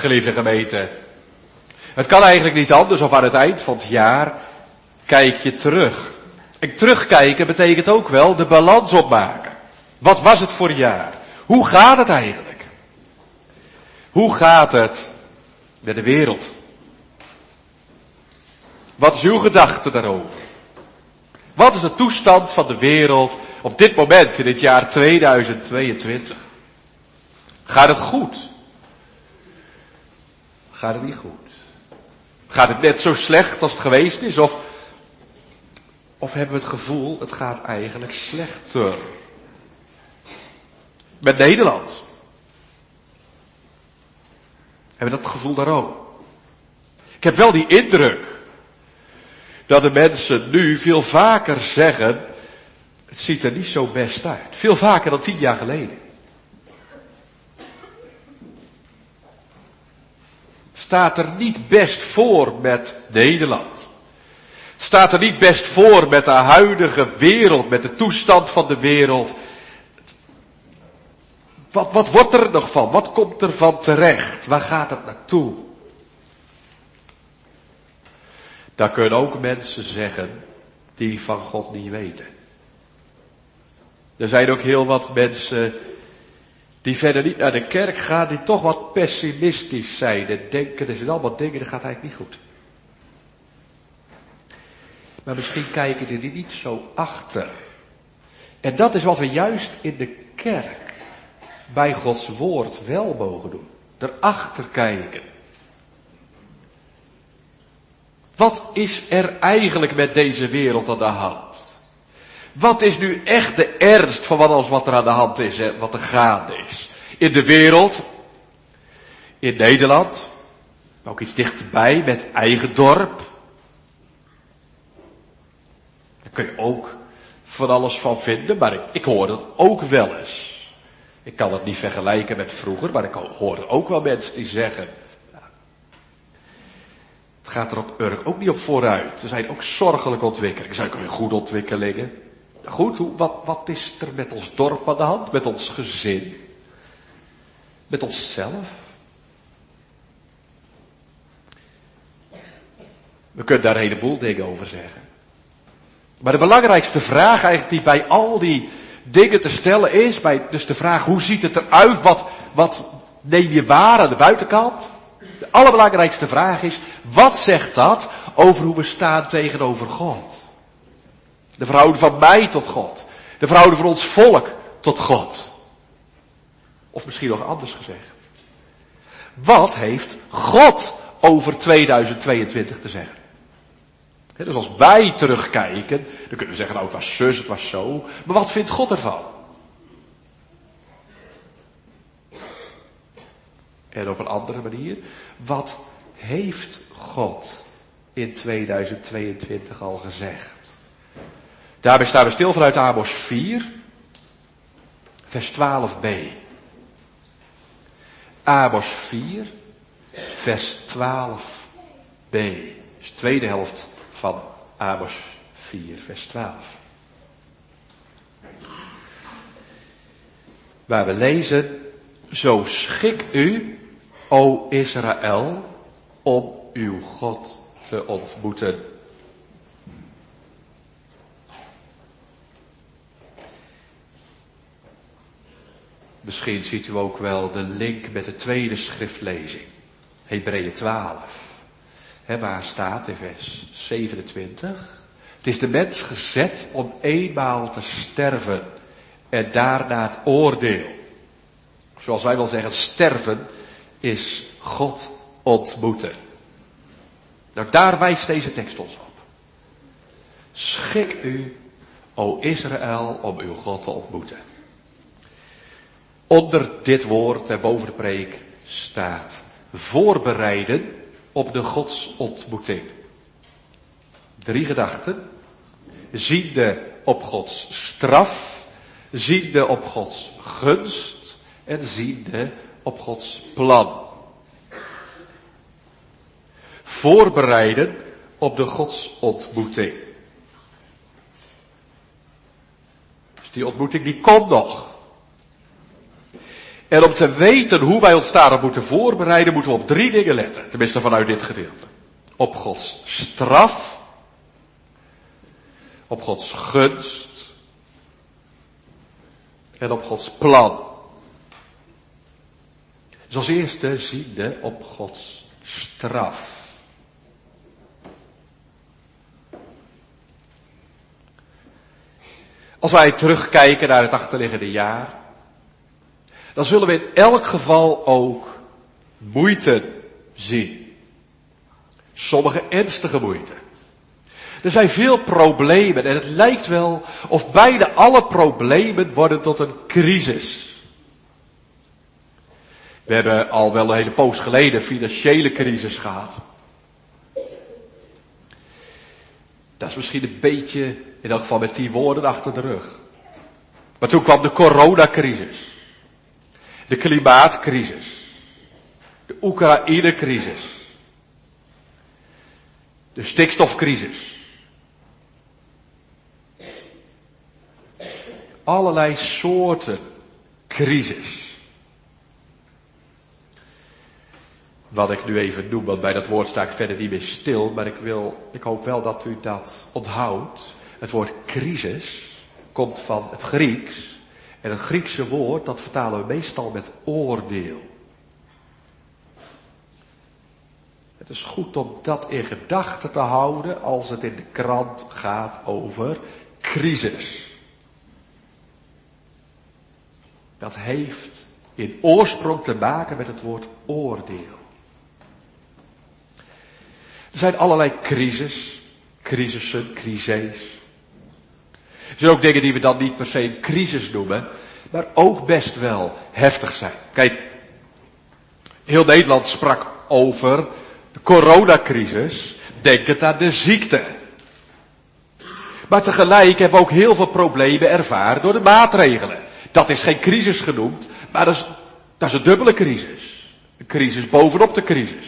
geliefde gemeente. Het kan eigenlijk niet anders of aan het eind van het jaar kijk je terug. En terugkijken betekent ook wel de balans opmaken. Wat was het voor jaar? Hoe gaat het eigenlijk? Hoe gaat het met de wereld? Wat is uw gedachte daarover? Wat is de toestand van de wereld op dit moment in het jaar 2022? Gaat het goed? Gaat het niet goed? Gaat het net zo slecht als het geweest is? Of hebben we het gevoel, het gaat eigenlijk slechter? Met Nederland. Hebben we dat gevoel daar ook? Ik heb wel die indruk dat de mensen nu veel vaker zeggen, het ziet er niet zo best uit. Veel vaker dan 10 jaar geleden. Het staat er niet best voor met Nederland. Het staat er niet best voor met de huidige wereld, met de toestand van de wereld. Wat wordt er nog van? Wat komt er van terecht? Waar gaat het naartoe? Daar kunnen ook mensen zeggen die van God niet weten. Er zijn ook heel wat mensen die verder niet naar de kerk gaan, die toch wat pessimistisch zijn en denken, er zijn allemaal dingen, dat gaat eigenlijk niet goed. Maar misschien kijken die er niet zo achter. En dat is wat we juist in de kerk bij Gods woord wel mogen doen. Erachter kijken. Wat is er eigenlijk met deze wereld aan de hand? Wat is nu echt de ernst van alles wat er aan de hand is en wat er gaande is? In de wereld, in Nederland, maar ook iets dichterbij met eigen dorp. Daar kun je ook van alles van vinden, maar ik hoor het ook wel eens. Ik kan het niet vergelijken met vroeger, maar ik hoor ook wel mensen die zeggen, het gaat er op Urk ook niet op vooruit. Er zijn ook zorgelijke ontwikkelingen. Er zijn ook weer goede ontwikkelingen. Goed, wat is er met ons dorp aan de hand? Met ons gezin? Met onszelf? We kunnen daar een heleboel dingen over zeggen. Maar de belangrijkste vraag eigenlijk die bij al die dingen te stellen is, dus de vraag hoe ziet het eruit? Wat neem je waar aan de buitenkant? De allerbelangrijkste vraag is, wat zegt dat over hoe we staan tegenover God? De verhouding van mij tot God. De verhouding van ons volk tot God. Of misschien nog anders gezegd. Wat heeft God over 2022 te zeggen? Dus als wij terugkijken, dan kunnen we zeggen, nou het was zus, het was zo. Maar wat vindt God ervan? En op een andere manier, wat heeft God in 2022 al gezegd? Daarbij staan we stil vanuit Amos 4, vers 12b. Amos 4, vers 12b. Dus de tweede helft van Amos 4, vers 12. Waar we lezen, zo schik u, o Israël, om uw God te ontmoeten. Misschien ziet u ook wel de link met de tweede schriftlezing. Hebreeën 12. Waar staat in vers 27. Het is de mens gezet om eenmaal te sterven. En daarna het oordeel. Zoals wij wel zeggen, sterven is God ontmoeten. Nou, daar wijst deze tekst ons op. Schik u, o Israël, om uw God te ontmoeten. Onder dit woord en boven de preek staat voorbereiden op de godsontmoeting. 3 gedachten. Ziende op Gods straf, ziende op Gods gunst en ziende op Gods plan. Voorbereiden op de godsontmoeting. Dus die ontmoeting die komt nog. En om te weten hoe wij ons daarop moeten voorbereiden, moeten we op 3 dingen letten. Tenminste vanuit dit gedeelte. Op Gods straf. Op Gods gunst. En op Gods plan. Dus als eerste ziende op Gods straf. Als wij terugkijken naar het achterliggende jaar, dan zullen we in elk geval ook moeite zien. Sommige ernstige moeite. Er zijn veel problemen en het lijkt wel of bijna alle problemen worden tot een crisis. We hebben al wel een hele poos geleden een financiële crisis gehad. Dat is misschien een beetje, in elk geval met 10 woorden, achter de rug. Maar toen kwam de coronacrisis. De klimaatcrisis. De Oekraïne-crisis. De stikstofcrisis. Allerlei soorten crisis. Wat ik nu even noem, want bij dat woord sta ik verder niet meer stil, maar ik hoop wel dat u dat onthoudt. Het woord crisis komt van het Grieks. En het Griekse woord, dat vertalen we meestal met oordeel. Het is goed om dat in gedachten te houden als het in de krant gaat over crisis. Dat heeft in oorsprong te maken met het woord oordeel. Er zijn allerlei crisissen, crises. Er zijn ook dingen die we dan niet per se een crisis noemen, maar ook best wel heftig zijn. Kijk, heel Nederland sprak over de coronacrisis, denkend aan de ziekte. Maar tegelijk hebben we ook heel veel problemen ervaren door de maatregelen. Dat is geen crisis genoemd, maar dat is een dubbele crisis. Een crisis bovenop de crisis.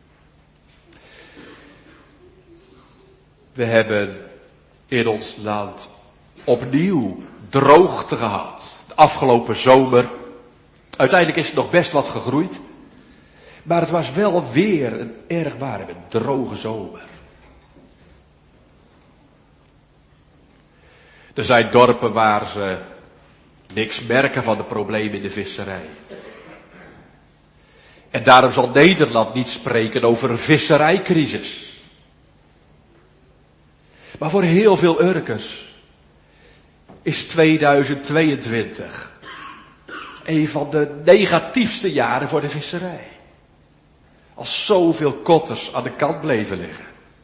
We hebben in ons land opnieuw droogte gehad. De afgelopen zomer. Uiteindelijk is het nog best wat gegroeid. Maar het was wel weer een erg warme, droge zomer. Er zijn dorpen waar ze niks merken van de problemen in de visserij. En daarom zal Nederland niet spreken over een visserijcrisis. Maar voor heel veel Urkers is 2022 een van de negatiefste jaren voor de visserij. Als zoveel kotters aan de kant bleven liggen.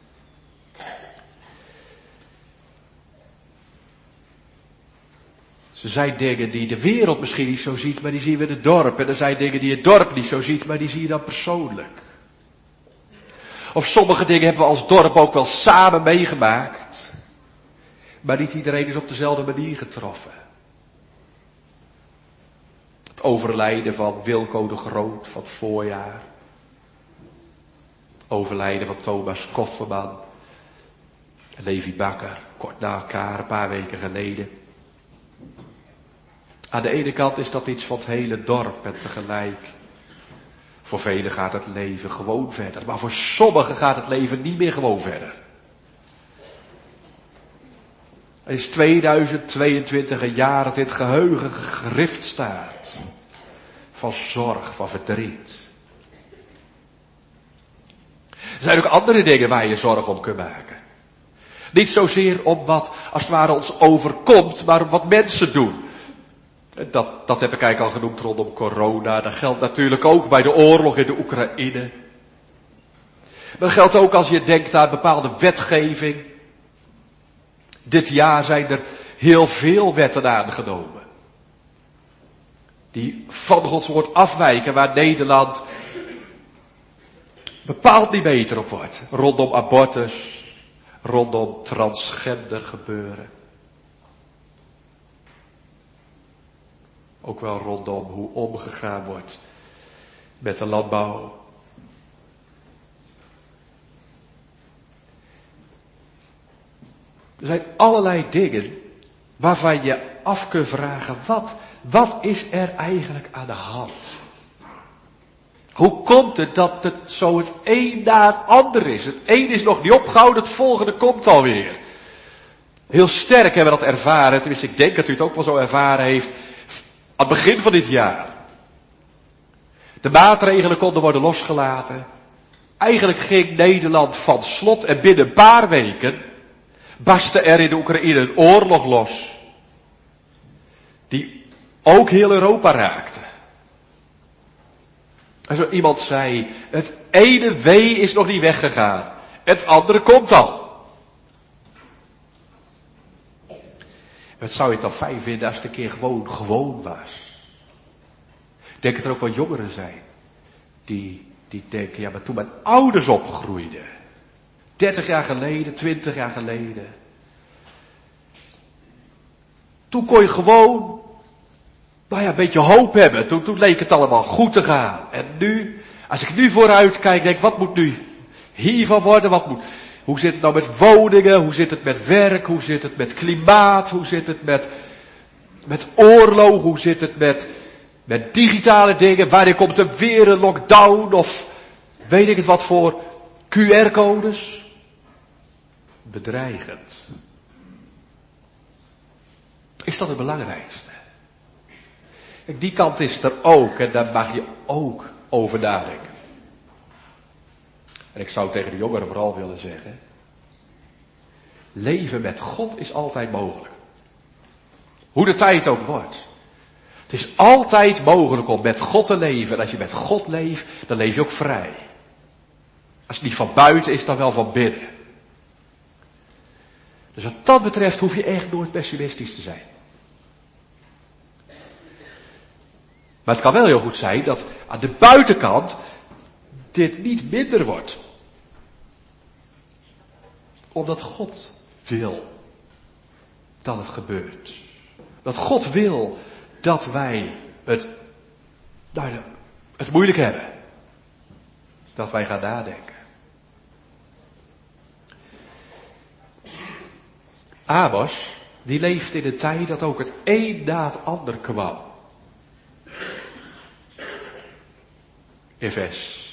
Er zijn dingen die de wereld misschien niet zo ziet, maar die zien we in het dorp. En er zijn dingen die het dorp niet zo ziet, maar die zie je dan persoonlijk. Of sommige dingen hebben we als dorp ook wel samen meegemaakt. Maar niet iedereen is op dezelfde manier getroffen. Het overlijden van Wilco de Groot van het voorjaar. Het overlijden van Thomas Kofferman. En Levi Bakker, kort na elkaar, een paar weken geleden. Aan de ene kant is dat iets van het hele dorp en tegelijk. Voor velen gaat het leven gewoon verder. Maar voor sommigen gaat het leven niet meer gewoon verder. Het is 2022 een jaar dat in het geheugen gegrift staat. Van zorg, van verdriet. Er zijn ook andere dingen waar je zorg om kunt maken. Niet zozeer om wat als het ware ons overkomt, maar om wat mensen doen. Dat heb ik eigenlijk al genoemd rondom corona. Dat geldt natuurlijk ook bij de oorlog in de Oekraïne. Maar dat geldt ook als je denkt aan bepaalde wetgeving. Dit jaar zijn er heel veel wetten aangenomen. Die van Gods woord afwijken, waar Nederland bepaald niet beter op wordt. Rondom abortus, rondom transgender gebeuren. Ook wel rondom hoe omgegaan wordt met de landbouw. Er zijn allerlei dingen waarvan je af kunt vragen, wat wat is er eigenlijk aan de hand? Hoe komt het dat het zo het een na het ander is? Het een is nog niet opgehouden, het volgende komt alweer. Heel sterk hebben we dat ervaren, tenminste ik denk dat u het ook wel zo ervaren heeft, aan het begin van dit jaar. De maatregelen konden worden losgelaten. Eigenlijk ging Nederland van slot en binnen een paar weken barstte er in de Oekraïne een oorlog los. Die ook heel Europa raakte. En zo iemand zei, het ene wee is nog niet weggegaan. Het andere komt al. Wat zou je het dan fijn vinden als het een keer gewoon was? Ik denk dat er ook wel jongeren zijn. Die denken, ja maar toen mijn ouders opgroeiden. 30 jaar geleden, 20 jaar geleden. Toen kon je gewoon, een beetje hoop hebben. Toen leek het allemaal goed te gaan. En nu, als ik nu vooruit kijk, denk ik, wat moet nu hiervan worden? Hoe zit het nou met woningen? Hoe zit het met werk? Hoe zit het met klimaat? Hoe zit het met oorlog? Hoe zit het met digitale dingen? Wanneer komt er weer een lockdown? Of weet ik het wat voor QR-codes? Bedreigend. Is dat het belangrijkste? Kijk, die kant is er ook en daar mag je ook over nadenken. En ik zou tegen de jongeren vooral willen zeggen, leven met God is altijd mogelijk. Hoe de tijd ook wordt. Het is altijd mogelijk om met God te leven. En als je met God leeft, dan leef je ook vrij. Als het niet van buiten is, dan wel van binnen. Dus wat dat betreft hoef je echt nooit pessimistisch te zijn. Maar het kan wel heel goed zijn dat aan de buitenkant dit niet minder wordt. Omdat God wil dat het gebeurt. Dat God wil dat wij het moeilijk hebben. Dat wij gaan nadenken. Amos, die leefde in een tijd dat ook het een na het ander kwam. In vers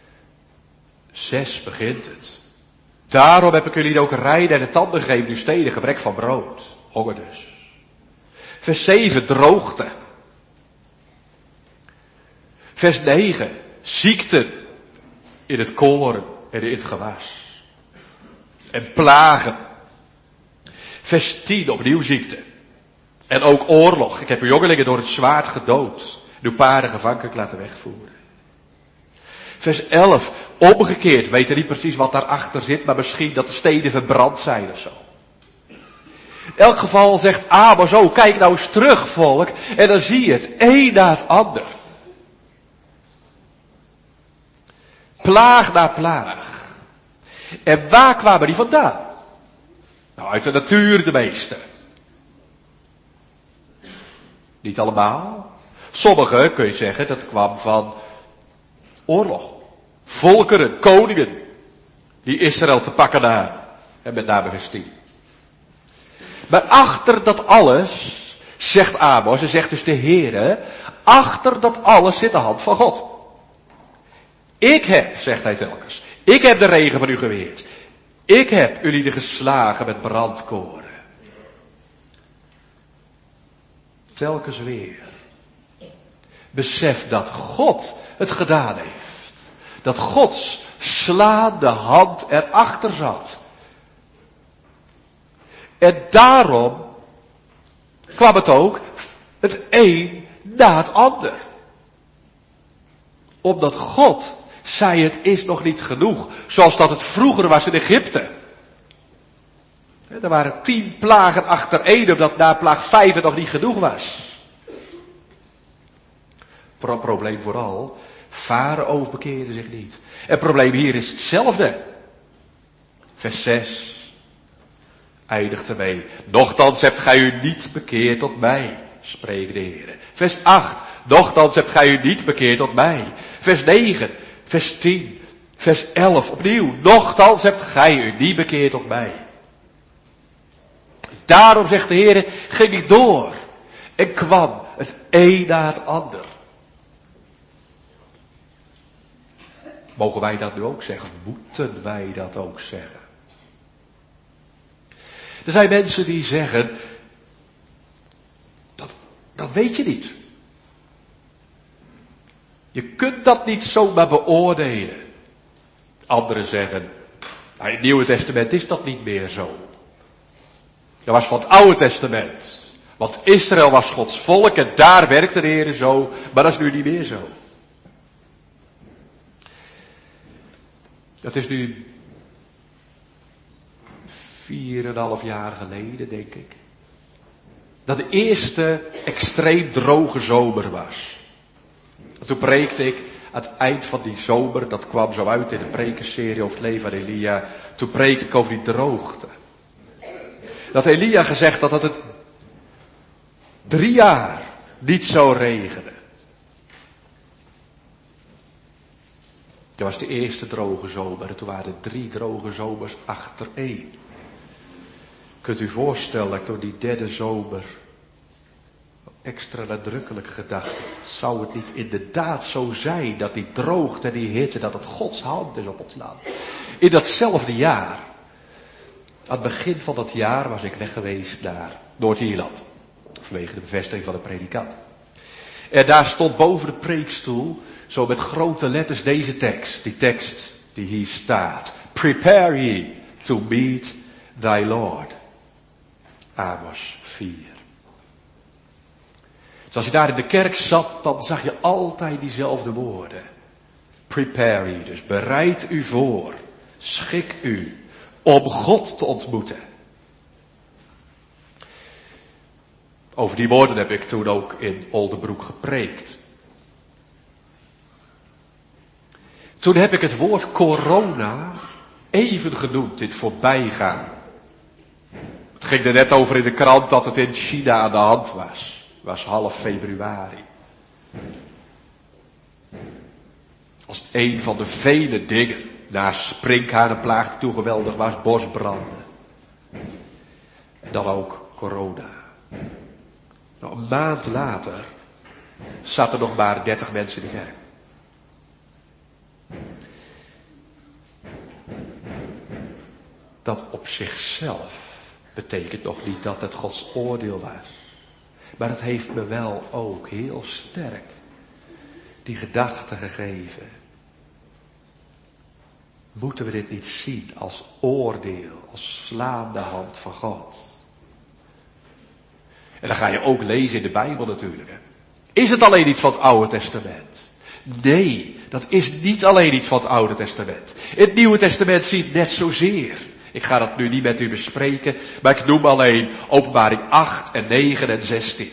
6 begint het. Daarom heb ik jullie ook rijden en de tanden gegeven, uw steden, gebrek van brood. Honger dus. Vers 7, droogte. Vers 9, ziekten in het koren en in het gewas. En plagen. Vers 10, opnieuw ziekte. En ook oorlog. Ik heb uw jongelingen door het zwaard gedood. Uw paarden gevangen laten wegvoeren. Vers 11, omgekeerd. Weet er niet precies wat daarachter zit, maar misschien dat de steden verbrand zijn of zo. In elk geval zegt Amos, oh kijk nou eens terug volk. En dan zie je het, een na het ander. Plaag na plaag. En waar kwamen die vandaan? Nou, uit de natuur de meeste. Niet allemaal. Sommige, kun je zeggen, dat kwam van oorlog. Volkeren, koningen, die Israël te pakken namen. En met name vers 10. Maar achter dat alles, zegt Amos, en zegt dus de Heere, achter dat alles zit de hand van God. Ik heb, zegt hij telkens, ik heb de regen van u geweerd. Ik heb jullie geslagen met brandkoren. Telkens weer. Besef dat God het gedaan heeft. Dat Gods slaande hand erachter zat. En daarom kwam het ook het een na het ander. Omdat God zei het is nog niet genoeg. Zoals dat het vroeger was in Egypte. Er waren 10 plagen achtereen omdat na plaag 5 het nog niet genoeg was. Probleem vooral, Farao bekeerde zich niet. En het probleem hier is hetzelfde. Vers 6 eindigt ermee. Nochtans hebt gij u niet bekeerd tot mij, spreekt de Heer. Vers 8. Nochtans hebt gij u niet bekeerd tot mij. Vers 9. Vers 10. Vers 11. Opnieuw. Nochtans hebt gij u niet bekeerd tot mij. Daarom zegt de Heer, ging ik door. En kwam het een na het ander. Mogen wij dat nu ook zeggen? Moeten wij dat ook zeggen? Er zijn mensen die zeggen, dat weet je niet. Je kunt dat niet zomaar beoordelen. Anderen zeggen, nou, in het Nieuwe Testament is dat niet meer zo. Dat was van het Oude Testament. Want Israël was Gods volk en daar werkte de Heer zo, maar dat is nu niet meer zo. Dat is nu 4,5 jaar geleden, denk ik. Dat de eerste extreem droge zomer was. En toen preekte ik aan het eind van die zomer, dat kwam zo uit in de prekenserie over het leven van Elia. Toen preekte ik over die droogte. Dat Elia gezegd had dat het 3 jaar niet zou regenen. Dat was de eerste droge zomer en toen waren er 3 droge zomers achtereen. Kunt u voorstellen dat ik door die derde zomer extra nadrukkelijk gedacht, zou het niet inderdaad zo zijn dat die droogte en die hitte, dat het Gods hand is op ons land. In datzelfde jaar, aan het begin van dat jaar was ik weg geweest naar Noord-Ierland. Vanwege de bevestiging van de predikant. En daar stond boven de preekstoel, zo met grote letters deze tekst. Die tekst die hier staat. Prepare ye to meet thy Lord. Amos 4. Dus als je daar in de kerk zat, dan zag je altijd diezelfde woorden. Prepare ye, dus bereid u voor. Schik u om God te ontmoeten. Over die woorden heb ik toen ook in Oldenbroek gepreekt. Toen heb ik het woord corona even genoemd in het voorbijgaan. Het ging er net over in de krant dat het in China aan de hand was. Het was half februari. Als een van de vele dingen, naast sprinkhanenplaag die toen geweldig was, bosbranden. En dan ook corona. Nou, een maand later zaten nog maar 30 mensen in de kerk. Dat op zichzelf betekent nog niet dat het Gods oordeel was. Maar het heeft me wel ook heel sterk die gedachte gegeven. Moeten we dit niet zien als oordeel, als slaande hand van God? En dan ga je ook lezen in de Bijbel natuurlijk. Hè. Is het alleen iets van het Oude Testament? Nee, dat is niet alleen iets van het Oude Testament. In het Nieuwe Testament zie je het net zozeer. Ik ga dat nu niet met u bespreken, maar ik noem alleen Openbaring 8 en 9 en 16.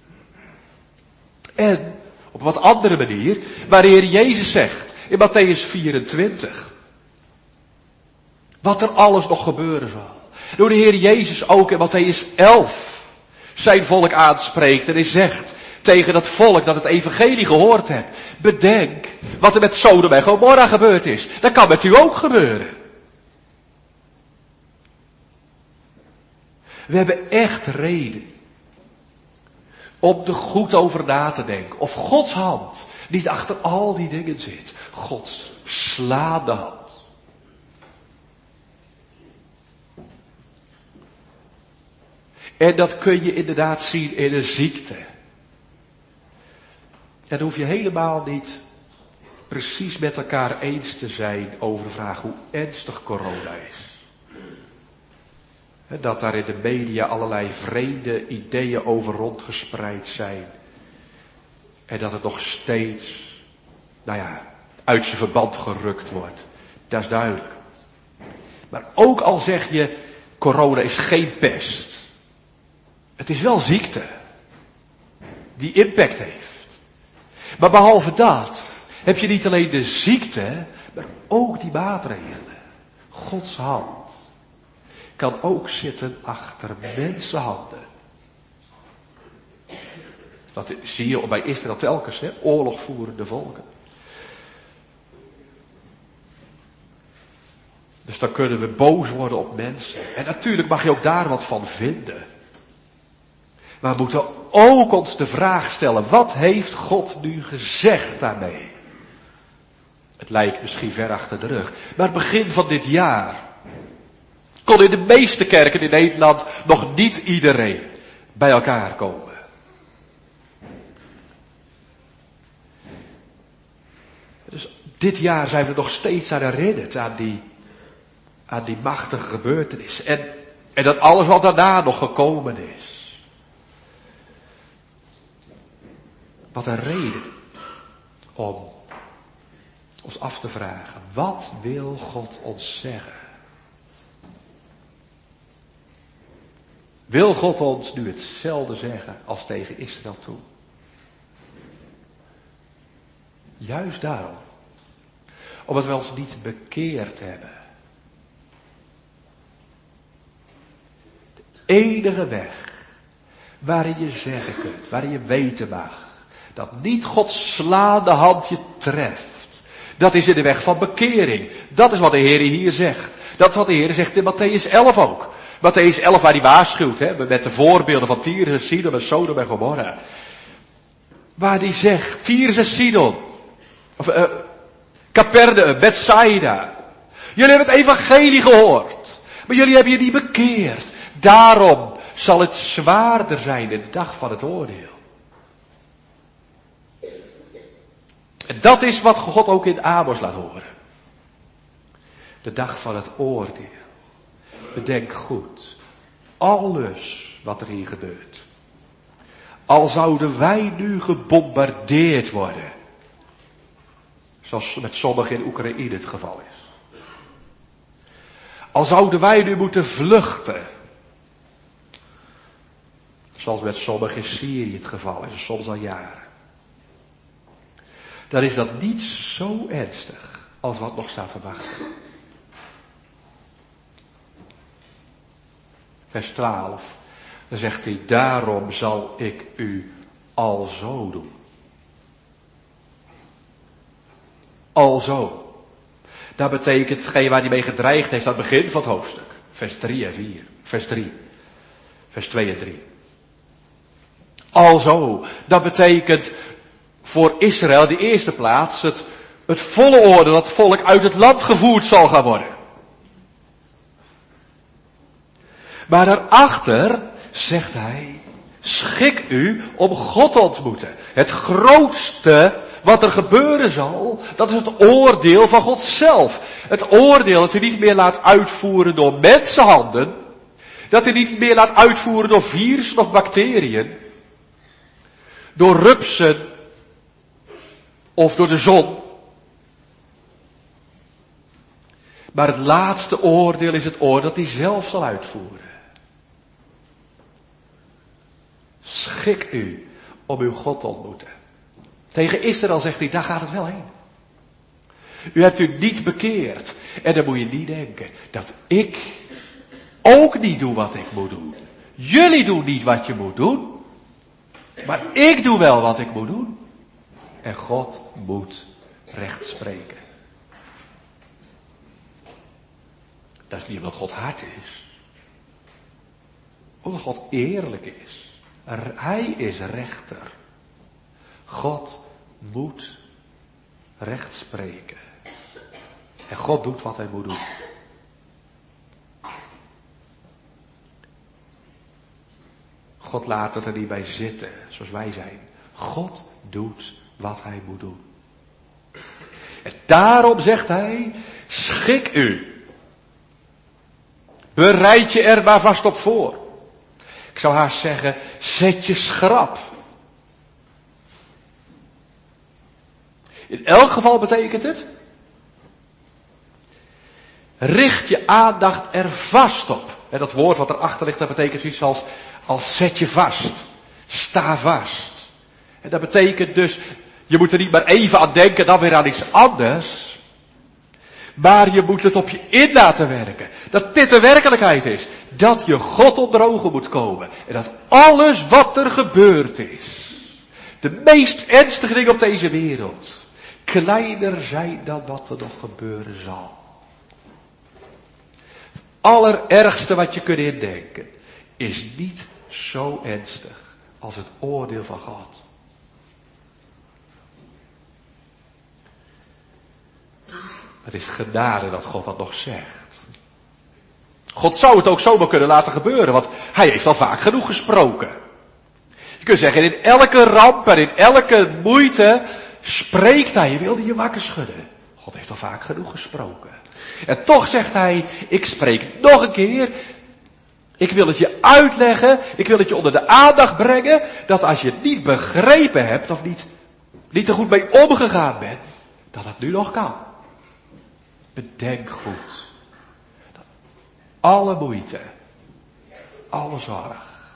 En op een wat andere manier, waar de Heer Jezus zegt in Matthäus 24. Wat er alles nog gebeuren zal. Door de Heer Jezus ook in Matthäus 11 zijn volk aanspreekt en hij zegt tegen dat volk dat het evangelie gehoord heeft. Bedenk wat er met Sodom en Gomorra gebeurd is. Dat kan met u ook gebeuren. We hebben echt reden om er goed over na te denken. Of Gods hand niet achter al die dingen zit. Gods slaande hand. En dat kun je inderdaad zien in een ziekte. En dan hoef je helemaal niet precies met elkaar eens te zijn over de vraag hoe ernstig corona is. Dat daar in de media allerlei vreemde ideeën over rondgespreid zijn. En dat het nog steeds, uit zijn verband gerukt wordt. Dat is duidelijk. Maar ook al zeg je, corona is geen pest. Het is wel ziekte. Die impact heeft. Maar behalve dat, heb je niet alleen de ziekte, maar ook die maatregelen. Gods hand kan ook zitten achter mensenhanden. Dat zie je bij Israël telkens, oorlogvoerende volken. Dus dan kunnen we boos worden op mensen. En natuurlijk mag je ook daar wat van vinden. Maar we moeten ook ons de vraag stellen, wat heeft God nu gezegd daarmee? Het lijkt misschien ver achter de rug, maar het begin van dit jaar kon in de meeste kerken in Nederland nog niet iedereen bij elkaar komen. Dus dit jaar zijn we nog steeds aan herinnerd aan die machtige gebeurtenis. En dat alles wat daarna nog gekomen is. Wat een reden om ons af te vragen. Wat wil God ons zeggen? Wil God ons nu hetzelfde zeggen als tegen Israël toe? Juist daarom. Omdat we ons niet bekeerd hebben. De enige weg waarin je zeggen kunt, waarin je weten mag, dat niet Gods slaande hand je treft. Dat is in de weg van bekering. Dat is wat de Heer hier zegt. Dat is wat de Heer zegt in Mattheüs 11 ook. Mattheüs 11 waar hij waarschuwt, met de voorbeelden van Tyrus en Sidon en Sodom en Gomorra. Waar hij zegt, Tyrus en Sidon, Capernaum, Bethsaida. Jullie hebben het evangelie gehoord, maar jullie hebben je niet bekeerd. Daarom zal het zwaarder zijn in de dag van het oordeel. En dat is wat God ook in Amos laat horen. De dag van het oordeel. Bedenk goed, alles wat er hier gebeurt. Al zouden wij nu gebombardeerd worden. Zoals met sommigen in Oekraïne het geval is. Al zouden wij nu moeten vluchten. Zoals met sommigen in Syrië het geval is, soms al jaren. Dan is dat niet zo ernstig als wat nog staat te wachten. Vers 12, dan zegt hij, daarom zal ik u alzo doen. Alzo. Dat betekent hetgeen waar hij mee gedreigd heeft aan het begin van het hoofdstuk. Vers 3 en 4. Vers 3. Vers 2 en 3. Alzo. Dat betekent voor Israël in de eerste plaats het volle oordeel dat het volk uit het land gevoerd zal gaan worden. Maar daarachter zegt hij, schik u om God te ontmoeten. Het grootste wat er gebeuren zal, dat is het oordeel van God zelf. Het oordeel dat hij niet meer laat uitvoeren door mensenhanden. Dat hij niet meer laat uitvoeren door virussen of bacteriën. Door rupsen. Of door de zon. Maar het laatste oordeel is het oordeel dat hij zelf zal uitvoeren. Schik u om uw God te ontmoeten. Tegen Israël zegt hij, daar gaat het wel heen. U hebt u niet bekeerd. En dan moet je niet denken dat ik ook niet doe wat ik moet doen. Jullie doen niet wat je moet doen. Maar ik doe wel wat ik moet doen. En God moet recht spreken. Dat is niet omdat God hard is. Omdat God eerlijk is. Hij is rechter. God moet recht spreken. En God doet wat hij moet doen. God laat het er niet bij zitten, zoals wij zijn. God doet wat hij moet doen. En daarom zegt hij, schik u. Bereid je er maar vast op voor. Ik zou haast zeggen, zet je schrap. In elk geval betekent het, richt je aandacht er vast op. En dat woord wat erachter ligt, dat betekent zoiets als zet je vast. Sta vast. En dat betekent dus, je moet er niet maar even aan denken, dan weer aan iets anders. Maar je moet het op je in laten werken. Dat dit de werkelijkheid is. Dat je God onder ogen moet komen. En dat alles wat er gebeurd is. De meest ernstige dingen op deze wereld. Kleiner zijn dan wat er nog gebeuren zal. Het allerergste wat je kunt indenken. Is niet zo ernstig als het oordeel van God. Het is genade dat God dat nog zegt. God zou het ook zomaar kunnen laten gebeuren, want hij heeft al vaak genoeg gesproken. Je kunt zeggen, in elke ramp en in elke moeite spreekt hij. Je wilde je wakker schudden. God heeft al vaak genoeg gesproken. En toch zegt hij, ik spreek nog een keer. Ik wil het je uitleggen. Ik wil het je onder de aandacht brengen. Dat als je het niet begrepen hebt of niet er goed mee omgegaan bent, dat het nu nog kan. Bedenk goed. Dat alle moeite, alle zorg,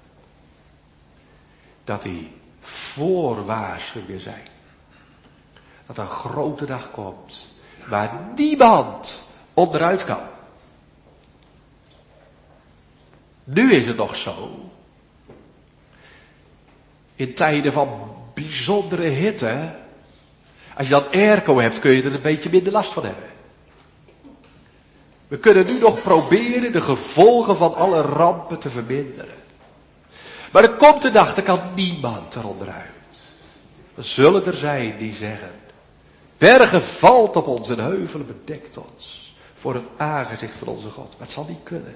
dat die voorwaarschuwingen zijn. Dat een grote dag komt waar niemand onderuit kan. Nu is het nog zo. In tijden van bijzondere hitte. Als je dan airco hebt, kun je er een beetje minder last van hebben. We kunnen nu nog proberen de gevolgen van alle rampen te verminderen. Maar er komt een dag, er kan niemand eronderuit. Er zullen er zijn die zeggen, bergen valt op ons en heuvelen bedekt ons. Voor het aangezicht van onze God. Maar het zal niet kunnen.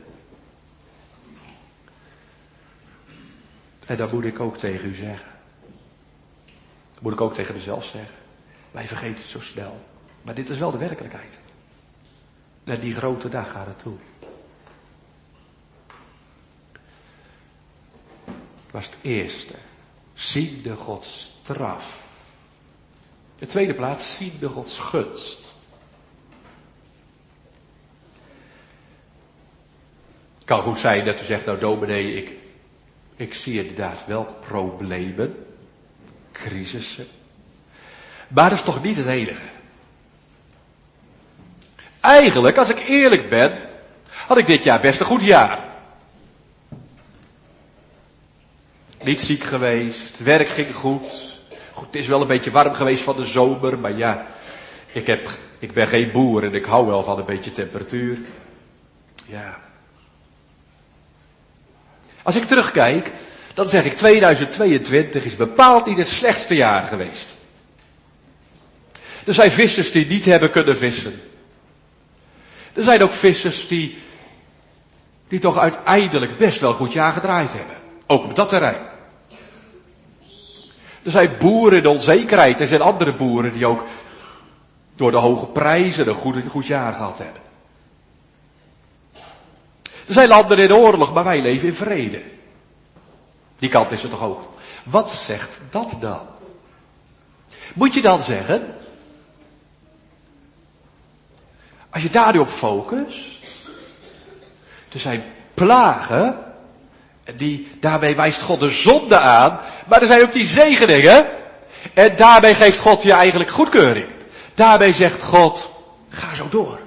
En dat moet ik ook tegen u zeggen. Dat moet ik ook tegen mezelf zeggen. Wij vergeten het zo snel. Maar dit is wel de werkelijkheid. En die grote dag gaat het toe. Dat was het eerste. Ziende Gods straf. In de tweede plaats, ziende Gods gunst. Het kan goed zijn dat u zegt, nou dominee, ik zie inderdaad wel problemen, crisissen. Maar dat is toch niet het enige. Eigenlijk, als ik eerlijk ben, had ik dit jaar best een goed jaar. Niet ziek geweest, het werk ging goed. Goed, het is wel een beetje warm geweest van de zomer, maar ja, ik ben geen boer en ik hou wel van een beetje temperatuur. Ja. Als ik terugkijk, dan zeg ik 2022 is bepaald niet het slechtste jaar geweest. Er zijn vissers die niet hebben kunnen vissen. Er zijn ook vissers die toch uiteindelijk best wel een goed jaar gedraaid hebben. Ook op dat terrein. Er zijn boeren in de onzekerheid. Er zijn andere boeren die ook door de hoge prijzen een goed jaar gehad hebben. Er zijn landen in oorlog, maar wij leven in vrede. Die kant is er toch ook. Wat zegt dat dan? Moet je dan zeggen, als je daar nu op focust, er zijn plagen, daarmee wijst God de zonde aan, maar er zijn ook die zegeningen, en daarmee geeft God je eigenlijk goedkeuring. Daarmee zegt God, ga zo door.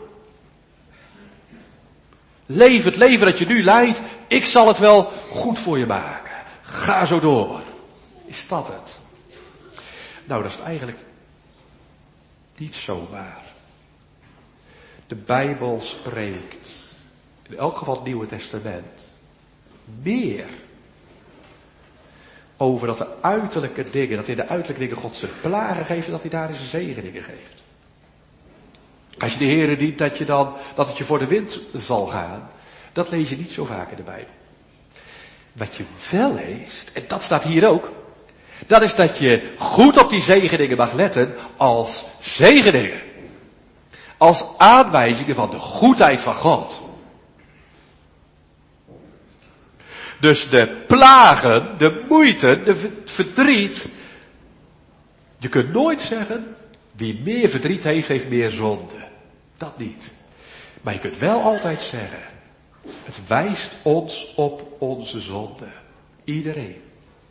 Leef het leven dat je nu leidt, ik zal het wel goed voor je maken. Ga zo door. Is dat het? Nou, dat is eigenlijk niet zo waar. De Bijbel spreekt, in elk geval het Nieuwe Testament, meer over dat de uiterlijke dingen, dat in de uiterlijke dingen God zijn plagen geeft en dat hij daar zijn zegeningen geeft. Als je de Heere dient dat het je voor de wind zal gaan, dat lees je niet zo vaak in de Bijbel. Wat je wel leest, en dat staat hier ook, dat is dat je goed op die zegeningen mag letten als zegeningen. Als aanwijzingen van de goedheid van God. Dus de plagen, de moeite, het verdriet. Je kunt nooit zeggen, wie meer verdriet heeft, heeft meer zonde. Dat niet. Maar je kunt wel altijd zeggen, het wijst ons op onze zonde. Iedereen.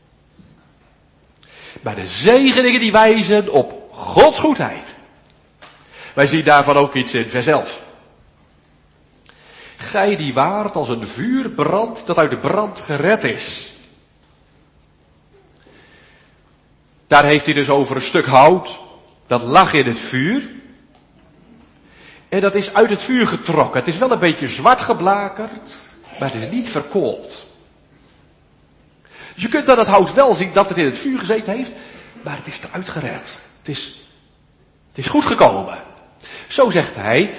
Maar de zegeningen die wijzen op Gods goedheid. Wij zien daarvan ook iets in vers 11. Gij die waart als een vuur brandt dat uit de brand gered is. Daar heeft hij dus over een stuk hout. Dat lag in het vuur. En dat is uit het vuur getrokken. Het is wel een beetje zwart geblakerd. Maar het is niet verkoold. Dus je kunt aan het hout wel zien dat het in het vuur gezeten heeft, maar het is eruit gered. Het is goed gekomen. Zo zegt hij,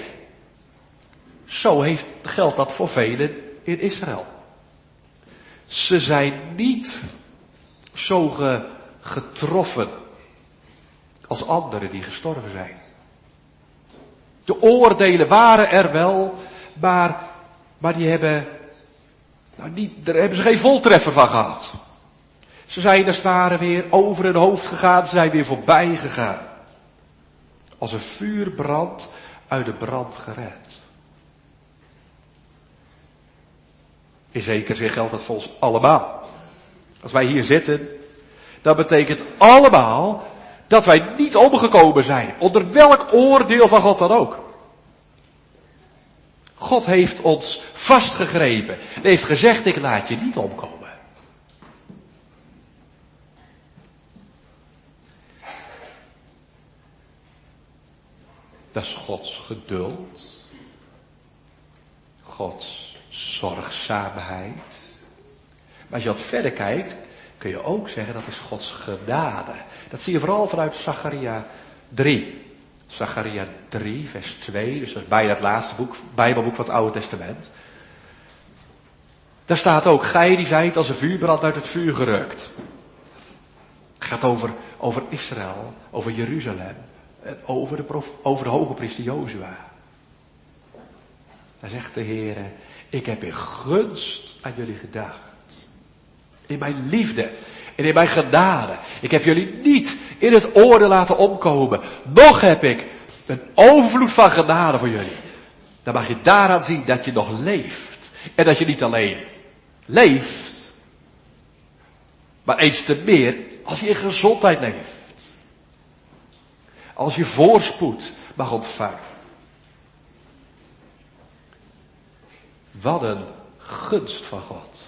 geldt dat voor velen in Israël. Ze zijn niet zo getroffen als anderen die gestorven zijn. De oordelen waren er wel, maar die hebben, daar hebben ze geen voltreffer van gehad. Ze zijn als het ware weer over hun hoofd gegaan, ze zijn weer voorbij gegaan. Als een vuurbrand uit de brand gered. In zekere zin geldt dat voor ons allemaal. Als wij hier zitten, dat betekent allemaal dat wij niet omgekomen zijn. Onder welk oordeel van God dan ook. God heeft ons vastgegrepen. En heeft gezegd, ik laat je niet omkomen. Dat is Gods geduld. Gods zorgzaamheid. Maar als je wat verder kijkt, kun je ook zeggen dat is Gods genade. Dat zie je vooral vanuit Zacharia 3. Zacharia 3 vers 2, dus dat is bijna het laatste Bijbelboek van het Oude Testament. Daar staat ook, gij die zijt als een vuurbrand uit het vuur gerukt. Het gaat over Israël, over Jeruzalem. En over de hoge priester Jozua. Daar zegt de Heer, ik heb in gunst aan jullie gedacht. In mijn liefde en in mijn genade. Ik heb jullie niet in het oordeel laten omkomen. Nog heb ik een overvloed van genade voor jullie. Dan mag je daaraan zien dat je nog leeft. En dat je niet alleen leeft, maar eens te meer als je in gezondheid leeft. Als je voorspoed mag ontvangen. Wat een gunst van God.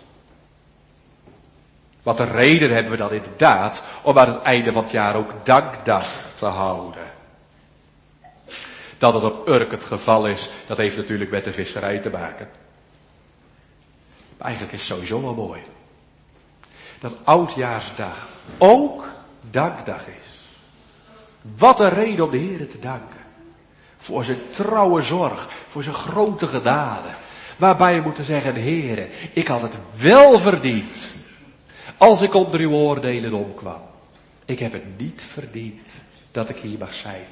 Wat een reden hebben we dan inderdaad om aan het einde van het jaar ook dankdag te houden. Dat het op Urk het geval is, dat heeft natuurlijk met de visserij te maken. Maar eigenlijk is het sowieso wel mooi. Dat oudjaarsdag ook dankdag is. Wat een reden om de Heer te danken. Voor zijn trouwe zorg, voor zijn grote genade. Waarbij we moeten zeggen, Heere, ik had het wel verdiend. Als ik onder uw oordelen omkwam. Ik heb het niet verdiend dat ik hier mag zijn.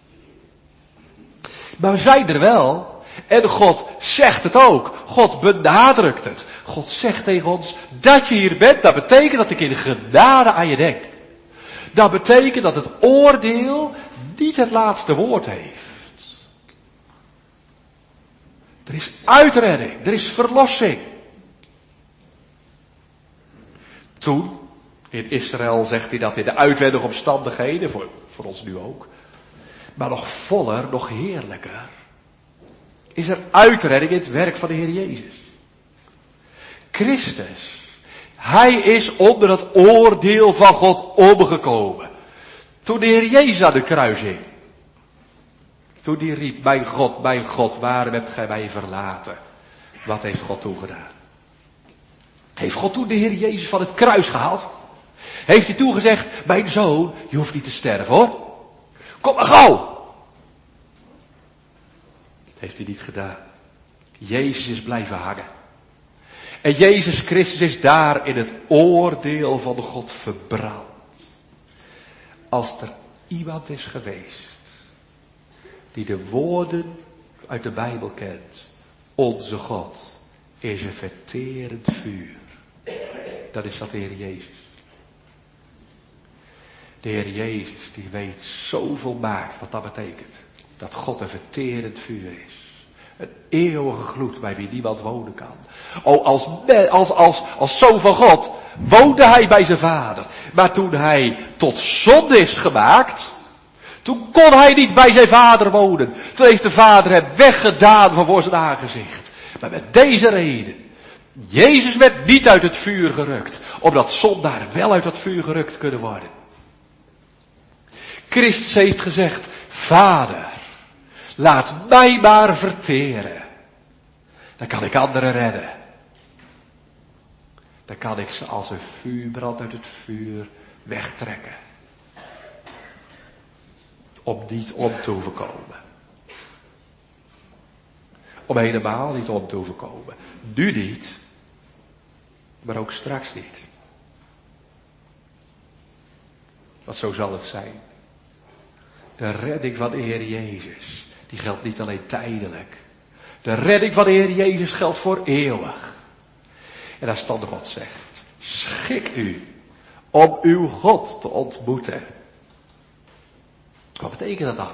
Maar we zijn er wel. En God zegt het ook. God benadrukt het. God zegt tegen ons, dat je hier bent, dat betekent dat ik in genade aan je denk. Dat betekent dat het oordeel niet het laatste woord heeft. Er is uitredding, er is verlossing. Toen, in Israël zegt hij dat in de uitwendige omstandigheden, voor ons nu ook, maar nog voller, nog heerlijker, is er uitredding in het werk van de Heer Jezus. Christus. Hij is onder het oordeel van God omgekomen. Toen de Heer Jezus aan de kruis hing. Toen hij riep, mijn God, waarom hebt gij mij verlaten? Wat heeft God toen gedaan? Heeft God toen de Heer Jezus van het kruis gehaald? Heeft hij toen gezegd, mijn zoon, je hoeft niet te sterven hoor. Kom maar gauw. Dat heeft hij niet gedaan. Jezus is blijven hangen. En Jezus Christus is daar in het oordeel van God verbrand. Als er iemand is geweest die de woorden uit de Bijbel kent. Onze God is een verterend vuur. Dat is dat de Heer Jezus. De Heer Jezus die weet zo volmaakt wat dat betekent. Dat God een verterend vuur is. Een eeuwige gloed bij wie niemand wonen kan. Als zoon van God woonde hij bij zijn vader. Maar toen hij tot zonde is gemaakt, toen kon hij niet bij zijn vader wonen. Toen heeft de vader hem weggedaan van voor zijn aangezicht. Maar met deze reden. Jezus werd niet uit het vuur gerukt. Omdat zondaren wel uit het vuur gerukt kunnen worden. Christus heeft gezegd, Vader, laat mij maar verteren. Dan kan ik anderen redden. dan kan ik ze als een vuurbrand uit het vuur wegtrekken. Om niet om te hoeven komen. Om helemaal niet om te hoeven komen. Nu niet, maar ook straks niet. Want zo zal het zijn. De redding van de Heer Jezus, die geldt niet alleen tijdelijk. De redding van de Heer Jezus geldt voor eeuwig. En daar staat God zegt, schik u om uw God te ontmoeten. Wat betekent dat dan?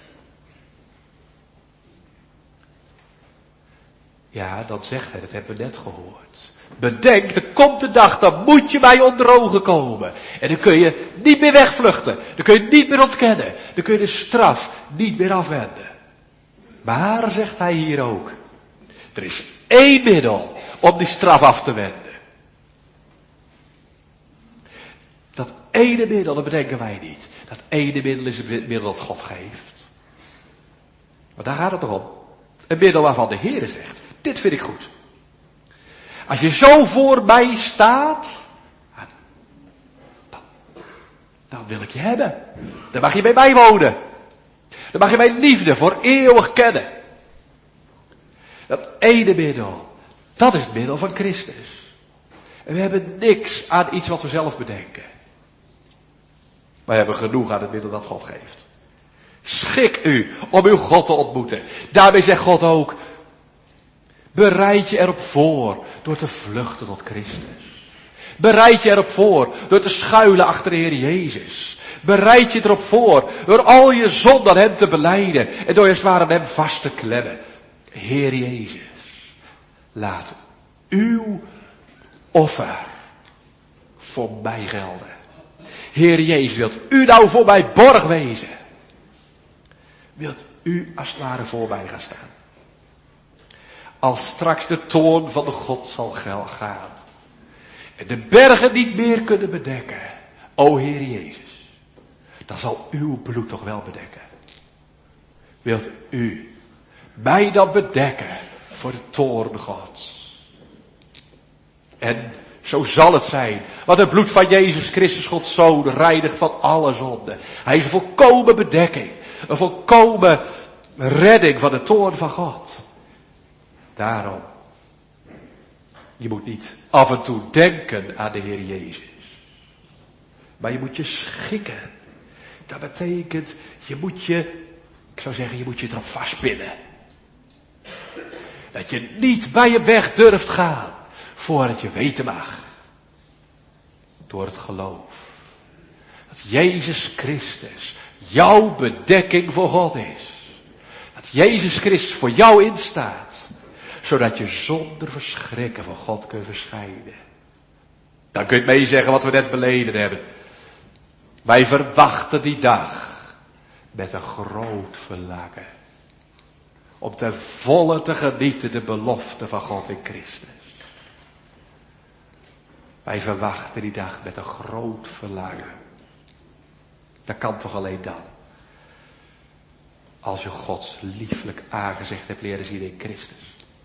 Ja, dan zegt hij, dat hebben we net gehoord. Bedenk, er komt de dag, dan moet je mij onder ogen komen. En dan kun je niet meer wegvluchten. Dan kun je niet meer ontkennen. Dan kun je de straf niet meer afwenden. Maar, zegt hij hier ook, er is één middel om die straf af te wenden. Dat ene middel, dat bedenken wij niet. Dat ene middel is het middel dat God geeft. Maar daar gaat het toch om. Een middel waarvan de Heer zegt, dit vind ik goed. Als je zo voor mij staat, dan wil ik je hebben. Dan mag je bij mij wonen. Dan mag je mijn liefde voor eeuwig kennen. Dat ene middel, dat is het middel van Christus. En we hebben niks aan iets wat we zelf bedenken. Wij hebben genoeg aan het middel dat God geeft. Schik u om uw God te ontmoeten. Daarmee zegt God ook, bereid je erop voor door te vluchten tot Christus. Bereid je erop voor door te schuilen achter de Heer Jezus. Bereid je erop voor door al je zonde aan hem te belijden en door je zwaar aan hem vast te klemmen. Heer Jezus, laat uw offer voor mij gelden. Heer Jezus, wilt u nou voor mij borg wezen? Wilt u als het ware voor mij gaan staan? Als straks de toorn van de God zal gaan. En de bergen niet meer kunnen bedekken. O Heer Jezus. Dan zal uw bloed toch wel bedekken. Wilt u mij dan bedekken voor de toorn Gods? En zo zal het zijn. Want het bloed van Jezus Christus, Gods Zoon, reinigt van alle zonde. Hij is een volkomen bedekking. Een volkomen redding van de toorn van God. Daarom. Je moet niet af en toe denken aan de Heer Jezus. Maar je moet je schikken. Dat betekent, je moet je erop vastpinnen. Dat je niet bij je weg durft gaan, voordat je weten mag. Door het geloof. Dat Jezus Christus jouw bedekking voor God is. Dat Jezus Christus voor jou instaat. Zodat je zonder verschrikken van God kunt verschijnen. Dan kun je het meezeggen wat we net beleden hebben. Wij verwachten die dag met een groot verlangen. Om ten volle te genieten de belofte van God in Christus. Wij verwachten die dag met een groot verlangen. Dat kan toch alleen dan. Als je Gods lieflijk aangezicht hebt leren zien in Christus.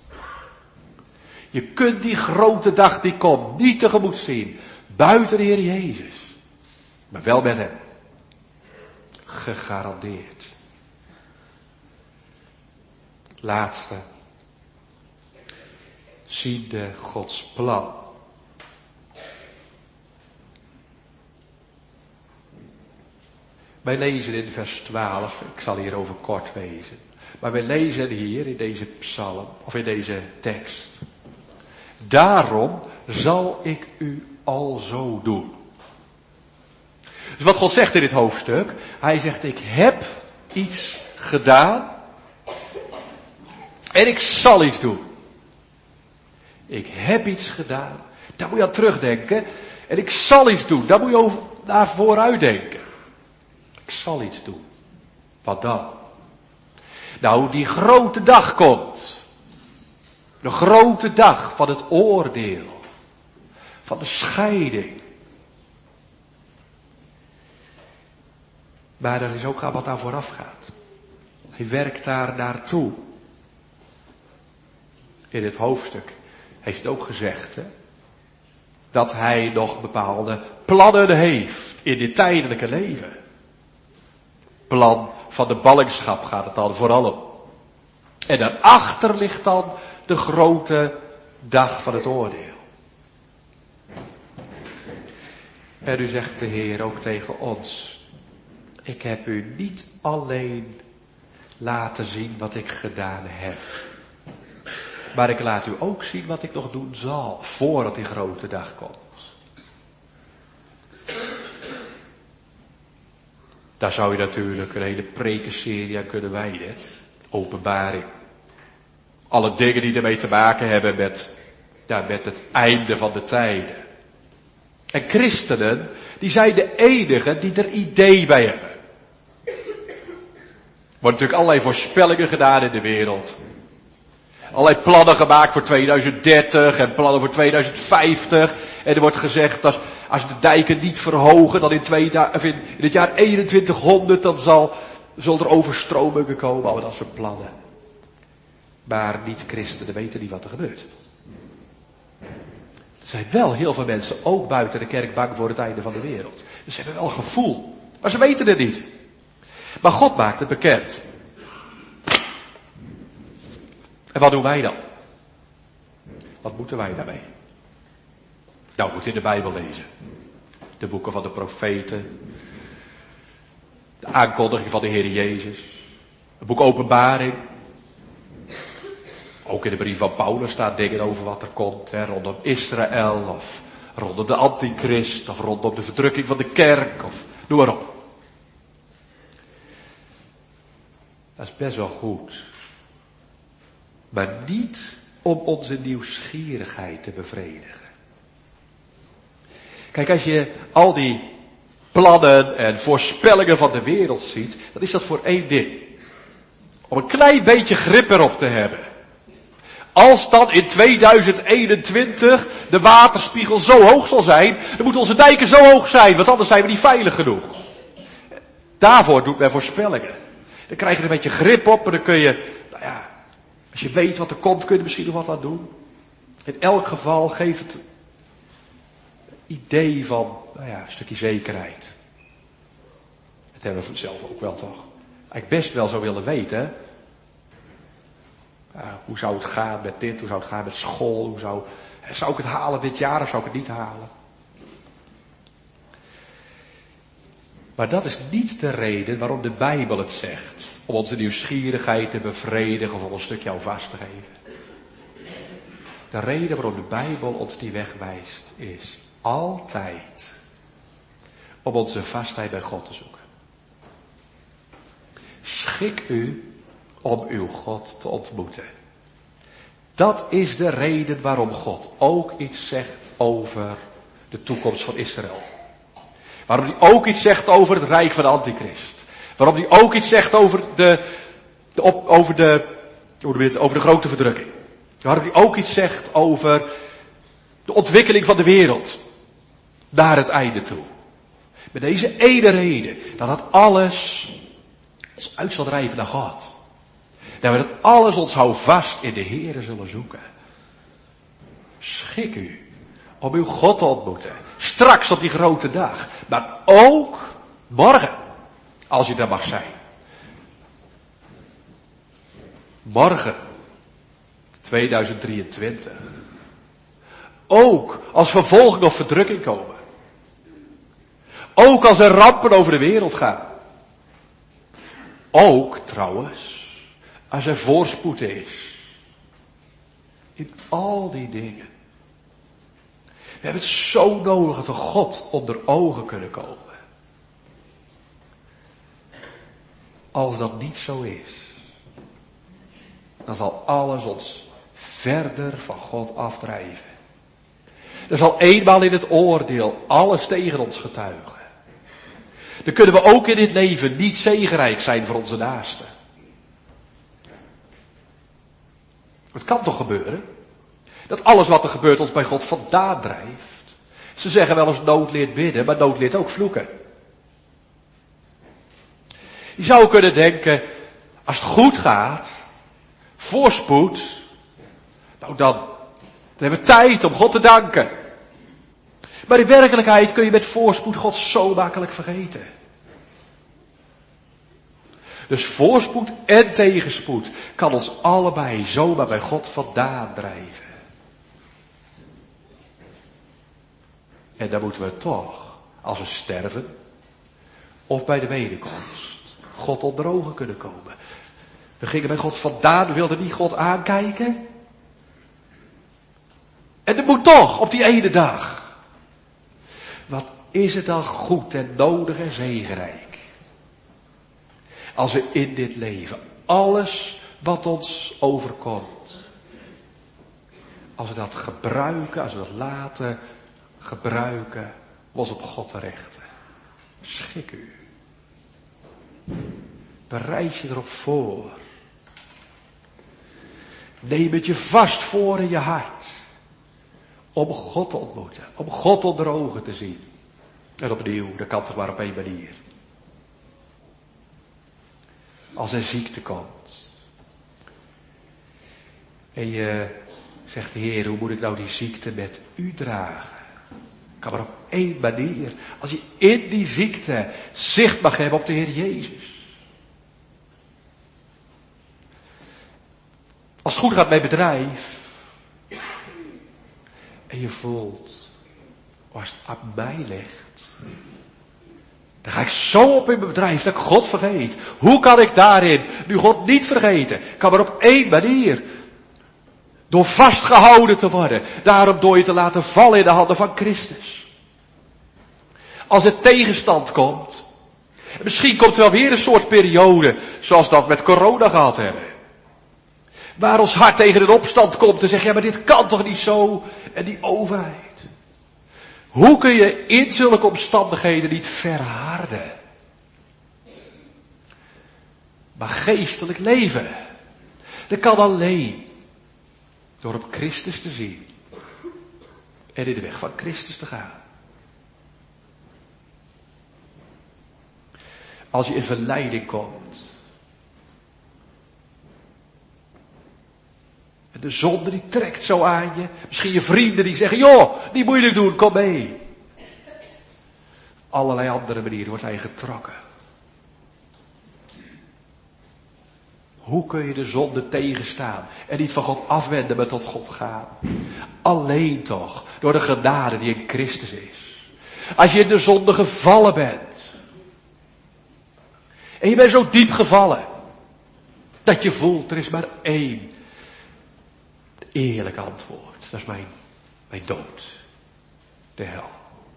Je kunt die grote dag die komt niet tegemoet zien. Buiten de Heer Jezus. Maar wel met hem. Gegarandeerd. Laatste. Ziende Gods plan. Wij lezen in vers 12. Ik zal hierover kort lezen. Maar wij lezen hier in deze psalm. Of in deze tekst. Daarom zal ik u alzo doen. Dus wat God zegt in dit hoofdstuk. Hij zegt, ik heb iets gedaan. En ik zal iets doen. Ik heb iets gedaan. Daar moet je aan terugdenken. En ik zal iets doen. Daar moet je naar vooruit denken. Ik zal iets doen. Wat dan? Nou, die grote dag komt. De grote dag van het oordeel. Van de scheiding. Maar er is ook wat daar vooraf gaat. Hij werkt daar naartoe. In dit hoofdstuk heeft het ook gezegd. Hè? dat hij nog bepaalde plannen heeft in dit tijdelijke leven. Plan van de ballingschap gaat het dan vooral om. En daarachter ligt dan de grote dag van het oordeel. En nu zegt de Heer ook tegen ons: ik heb u niet alleen laten zien wat ik gedaan heb, maar ik laat u ook zien wat ik nog doen zal, voordat die grote dag komt. Daar zou je natuurlijk een hele prekenserie aan kunnen wijden. Openbaring. Alle dingen die ermee te maken hebben met het einde van de tijden. En christenen, die zijn de enigen die er idee bij hebben. Er worden natuurlijk allerlei voorspellingen gedaan in de wereld. Allerlei plannen gemaakt voor 2030 en plannen voor 2050. En er wordt gezegd dat als de dijken niet verhogen, dan in het jaar 2100, dan zullen er overstromingen komen. Al dat soort plannen. Maar niet-christenen weten niet wat er gebeurt. Er zijn wel heel veel mensen, ook buiten de kerk, bang voor het einde van de wereld. Dus ze hebben wel een gevoel. Maar ze weten het niet. Maar God maakt het bekend. En wat doen wij dan? Wat moeten wij daarmee? Nou, we moeten in de Bijbel lezen. De boeken van de profeten. De aankondiging van de Heer Jezus. Het boek Openbaring. Ook in de brief van Paulus staat dingen over wat er komt. Rondom Israël of rondom de antichrist of rondom de verdrukking van de kerk. Of noem maar op. Dat is best wel goed. Maar niet om onze nieuwsgierigheid te bevredigen. Kijk, als je al die plannen en voorspellingen van de wereld ziet, dan is dat voor één ding. Om een klein beetje grip erop te hebben. Als dan in 2021 de waterspiegel zo hoog zal zijn, dan moeten onze dijken zo hoog zijn, want anders zijn we niet veilig genoeg. Daarvoor doet men voorspellingen. Dan krijg je er een beetje grip op en dan kun je, als je weet wat er komt, kun je er misschien nog wat aan doen. In elk geval geeft het idee van, een stukje zekerheid. Dat hebben we zelf ook wel toch. Ik best wel zou willen weten, hoe zou het gaan met dit, hoe zou het gaan met school, zou ik het halen dit jaar of zou ik het niet halen? Maar dat is niet de reden waarom de Bijbel het zegt. Om onze nieuwsgierigheid te bevredigen of om een stukje houvast te geven. De reden waarom de Bijbel ons die weg wijst is altijd om onze vastheid bij God te zoeken. Schik u om uw God te ontmoeten. Dat is de reden waarom God ook iets zegt over de toekomst van Israël. Waarom hij ook iets zegt over het rijk van de antichrist. Waarom hij ook iets zegt over de grote verdrukking. Waarom hij ook iets zegt over de ontwikkeling van de wereld. Naar het einde toe. Met deze ene reden. Dat het alles ons uit zal drijven naar God. Dat we dat alles ons houvast in de Heere zullen zoeken. Schik u om uw God te ontmoeten. Straks op die grote dag. Maar ook morgen. Als je daar mag zijn. Morgen. 2023. Ook als vervolging of verdrukking komen. Ook als er rampen over de wereld gaan. Ook trouwens. Als er voorspoed is. In al die dingen. We hebben het zo nodig dat we God onder ogen kunnen komen. Als dat niet zo is, dan zal alles ons verder van God afdrijven. Er zal eenmaal in het oordeel alles tegen ons getuigen. Dan kunnen we ook in dit leven niet zegenrijk zijn voor onze naasten. Het kan toch gebeuren? Dat alles wat er gebeurt ons bij God vandaan drijft. Ze zeggen wel eens nood leert bidden, maar nood leert ook vloeken. Je zou kunnen denken, als het goed gaat, voorspoed, nou dan hebben we tijd om God te danken. Maar in werkelijkheid kun je met voorspoed God zo makkelijk vergeten. Dus voorspoed en tegenspoed kan ons allebei zomaar bij God vandaan drijven. En dan moeten we toch, als we sterven, of bij de wederkomst, God onder ogen kunnen komen. We gingen bij God vandaan, we wilden niet God aankijken. En dat moet toch, op die ene dag. Wat is het dan goed en nodig en zegenrijk. Als we in dit leven, alles wat ons overkomt, als we dat gebruiken, als we dat laten gebruiken, om ons op God te richten. Schik u. Bereid je erop voor. Neem het je vast voor in je hart. Om God te ontmoeten. Om God onder ogen te zien. En opnieuw, dat kan toch maar op één manier. Als er ziekte komt. En je zegt, Heer, hoe moet ik nou die ziekte met u dragen? Kan maar op één manier. Als je in die ziekte zicht mag hebben op de Heer Jezus. Als het goed gaat met bedrijf. En je voelt, als het aan mij ligt. Dan ga ik zo op in mijn bedrijf dat ik God vergeet. Hoe kan ik daarin nu God niet vergeten? Kan maar op één manier. Door vastgehouden te worden. Daarom door je te laten vallen in de handen van Christus. Als er tegenstand komt. Misschien komt er wel weer een soort periode. Zoals dat we met corona gehad hebben. Waar ons hart tegen een opstand komt en zegt, ja maar dit kan toch niet zo. En die overheid. Hoe kun je in zulke omstandigheden niet verharden? Maar geestelijk leven. Dat kan alleen. Door op Christus te zien. En in de weg van Christus te gaan. Als je in verleiding komt. En de zonde die trekt zo aan je. Misschien je vrienden die zeggen, joh, niet moeilijk doen, kom mee. Allerlei andere manieren wordt hij getrokken. Hoe kun je de zonde tegenstaan en niet van God afwenden, maar tot God gaan? Alleen toch, door de genade die in Christus is. Als je in de zonde gevallen bent. En je bent zo diep gevallen. Dat je voelt, er is maar één eerlijk antwoord. Dat is mijn dood. De hel.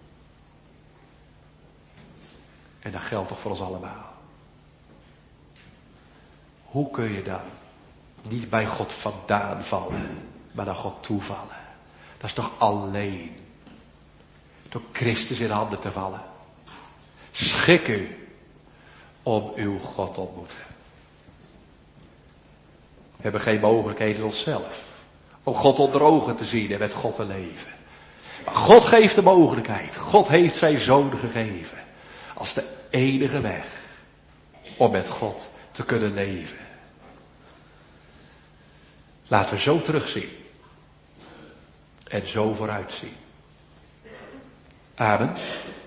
En dat geldt toch voor ons allemaal. Hoe kun je dan niet bij God vandaan vallen, maar naar God toevallen? Dat is toch alleen door Christus in handen te vallen. Schik u om uw God te ontmoeten. We hebben geen mogelijkheden in onszelf om God onder ogen te zien en met God te leven. Maar God geeft de mogelijkheid. God heeft zijn Zoon gegeven als de enige weg om met God te kunnen leven. Laten we zo terugzien. En zo vooruitzien. Amen.